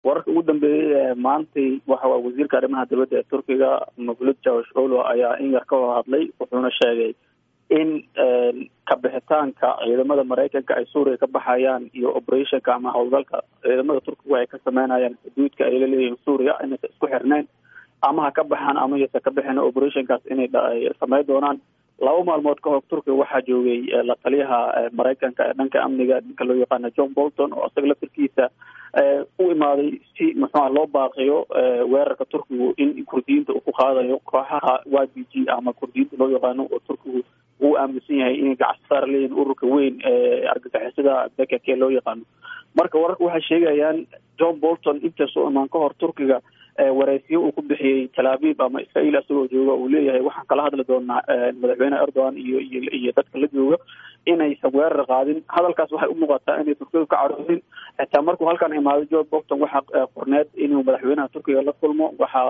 wararka ugu dambeeyey maantay waxa waa wasiirka arrimaha dibadda ee Turkiga Mevlut Cavusoglu ayaa in yar ka hadlay wuxuuna sheegay in ka bixitaanka ciidamada Mareykanka ay Suuriya ka baxayaan iyo operationka ama howlgalka ciidamada Turkiga ay ka sameynayaan xuduudka ay leeyihiin Suuriya inay isku xirneen ama ha ka baxaan ama ay ka bixin operationkaas inay sameey doonaan. laba maalmood ka hor Turkiga waxaa joogay la taliyaha Mareykanka ee dhanka amniga ninka loo yaqaan John Bolton oo isaga laftirkiisa u imaaday si loo baaqiyo weerarka Turkigu in Kurdiyiinta uu ku qaadayo kooxaha YPG ama Kurdiyiinta loo yaqaano oo Turkigu uu aaminsan yahay inay gacan saar leeyihiin ururka weyn ee argagixisada PKK loo yaqaano. marka wararku waxay sheegayaan John Bolton intaasoo imaan ka hor Turkiga waraysiyo uu ku bixiyay Tel Aviv ama Israel asagoo jooga uu leeyahay waxaan kala hadli doonaa madaxweyne Erdogan iyo dadka la jooga inay weerar qaadin. hadalkaas waxay u muuqataa inay Turkiga ka caroodin xitaa markuu halkan imaaday John Bolton waxa qorneed inuu madaxweynaha Turkiga la kulmo waxa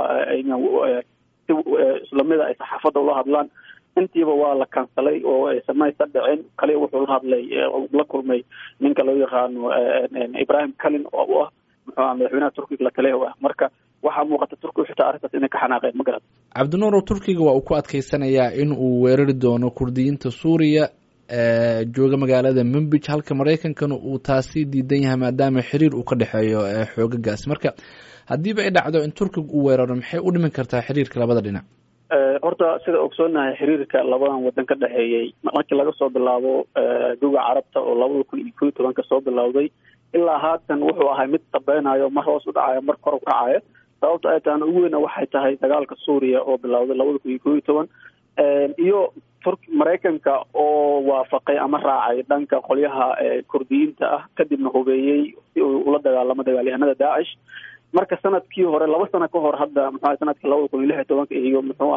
islamida ay saxaafadda ula hadlaan intiiba waa la kansalay oo ay samaysa dhicin kale wuxuu la hadlay la kulmay ninka loo yaqaano Ibrahim Kalin oo madaxweynaha Turkiga la taliyaha marka waxaa muuqata Turkiga xitaa arrintaas inay ka xanaaqeen ma garad. Cabdinuur Turkiga waa uu ku adkeysanayaa in uu weerari doono Kurdiyiinta Suuriya jooga magaalada Manbij halka Mareykankana uu taasi diidan yahay maadaama xiriir uu ka dhaxeeyo xoogagaas. marka hadiiba ay dhacdo in Turkiga uu weeraro maxay u dhiman kartaa xiriirka labada dhinac? horta sida ogsoonahay xiriirka labadan wadan ka dhaxeeyay markii laga soo bilaabo duga Carabta oo 2012 ka soo bilowday ilaa haatan wuxuu ahaa mid tabeynayo mar hoos u dhacayo mar kor u kacayo. sababta ay tahay ugu weyn waxay tahay dagaalka Suuriya oo bilowday 2012 iyo Mareykanka oo waafaqay ama raacay dhanka qolyaha Kurdiyiinta ah kadibna hubeeyay si uu ula dagaalamo dagaalyahanada Daesh. marka sanadkii hore 2 sano ka hor hadda sanadkii 2016 iyo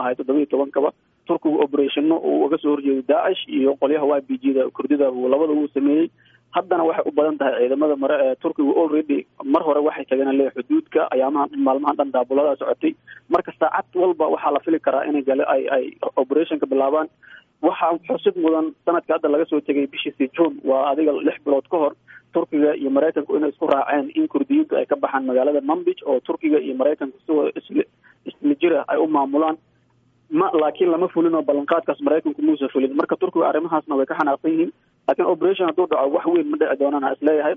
17 Turkigu operation uu uga soo horjeeday Daesh iyo qolyaha YPG-da Kurdida uu labada uu sameeyay. haddana waxay u badan tahay ciidamada Turkigu already mar hore waxay tageen xuduudka maalmahan dhan daabulada socotay. marka saacad walba waxaa la fili karaa inay ay operationka bilaabaan. waxaa xusid mudan sanadka hadda laga soo tegay bishii June waa adiga 6 bilood ka hor Turkiga iyo Mareykanku inay isku raaceen in Kurdiyiintu ay ka baxaan magaalada Manbij oo Turkiga iyo Mareykanku isla jira ay u maamulaan laakiin lama fulin oo ballanqaadkaas Mareykanku muusa fulin. marka Turkiga arrimahaasna way ka xanaaqsan yihiin laakiin operation hadduu dhaco wax weyn ma dhici doonana isleeyahay.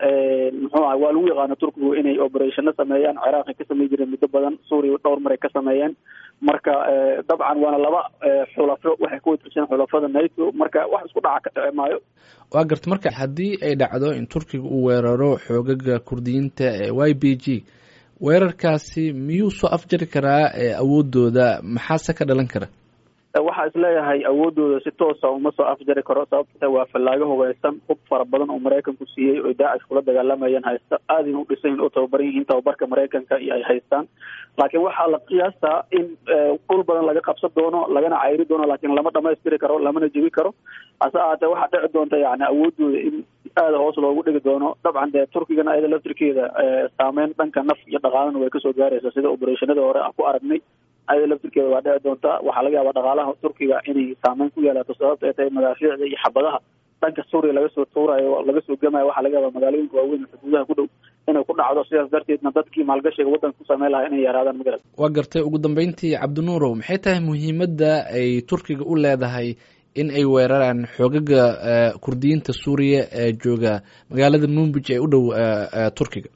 waa lagu yaqaano Turkigu inay operation sameeyaan Ciraaq ka sameey jireen muddo badan Suuriya dhowr mar ka sameeyeen. marka dabcan waana laba xulafo waxay ku tirsan xulafada NATO marka wax isku dhaca ka maayo. waa garta marka haddii ay dhacdo in Turkiga uu weeraro xoogaga Kurdiyiinta ee YPG weerarkaasi miyuu soo afjari karaa awoodooda maxaase ka dhalan kara? waxaa isleeyahay awoodooda si toosa uma soo afjari karo sababta waa fallaago hubeysan hub fara badan oo Mareykanku siiyey oo Daesh kula dagaalamayeen haysta aad u dhisan oo tababaran yihiin tababarka Mareykanka iyo ay haystaan. laakiin waxaa la qiyaasaa in dhul badan laga qabsan doono lagana cayri doono laakiin lama dhamaystiri karo lamana jebi karo. asa ahaatee waxaa dhici doonta awoodooda in aad hoos loogu dhigi doono. dabcan dee Turkigana ayada laftirkeeda saameyn dhanka naf iyo dhaqaalana way kasoo gaaraysaa sida operationada hore aan ku aragnay. ayada laftirkeeda waa dhici doonta. waxaa laga yaabaa dhaqaalaha Turkiga inay saameyn ku yeelato sababta ay tahay madaafiicda iyo xabadaha dhanka Suuriya laga soo tuurayo laga soo gamayo waxaa laga yaabaa magaalooyinka waaweyn xuduudaha ku dhow inay ku dhacdo sidaas darteedna dadkii maalgashiga waddanka ku sameyn lahaa inay yaraadaan magarad. waa gartay ugu dambeyntii Cabdinuurow maxay tahay muhiimadda ay Turkiga u leedahay in ay weeraraan xoogaga Kurdiyiinta Suuriya ee jooga magaalada Manbij ee u dhow Turkiga?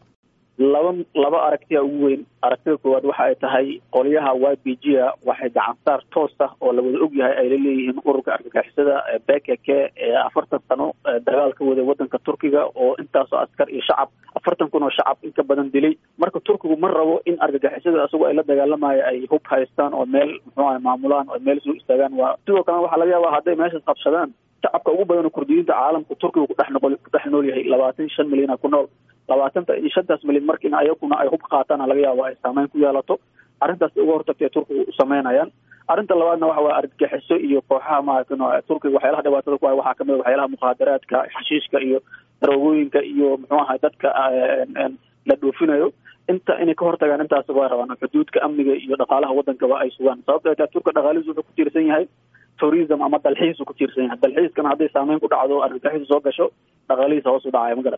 laba aragtiya ugu weyn. aragtida koowaad waxa ay tahay qolyaha YPG-ga waxay gacan saar toos ah oo la wada og yahay ay leeyihiin ururka argagixisada PKK ee 40 sano dagaal ka waday wadanka Turkiga oo intaas oo askar iyo shacab 40 kun oo shacab in ka badan dilay. marka Turkigu ma rabo in argagixisada asagoo ay la dagaalamayaan ay hub haystaan oo meel maamulaan oo meel soo istaagaan. waa sidoo kale waxa laga yaabaa hadday meesha qabsadaan shacabka ugu badan Kurdiyiinta caalamka Turkiga ku dhex nool yahay 25 milyan ku nool 25 milyan markii ayaguna ay hub qaataan laga yaabo ay saameyn ku yeelato. arrintaas ugu hortagtay Turkiga u sameynayaan. arrinta labaadna waxa waa argagixiso iyo kooxaha Turkiga waxyaalaha dhibaatada ku ah waxaa kamid waxyaalaha muqaadaraadka xashiishka iyo daroogooyinka iyo dadka la dhoofinayo inay ka hortagaan intaas waa rabaan xuduudka amniga iyo dhaqaalaha waddankaba ay sugaan. sababta ay tahay Turkiga dhaqaalihiisu wuxuu ku tiirsan yahay tourism ama dalxiis ku tiirsan yahay. dalxiiskana hadday saameyn ku dhacdo argagixiso soo gasho dhaqaalihiisa hoos u dhacaya magarad.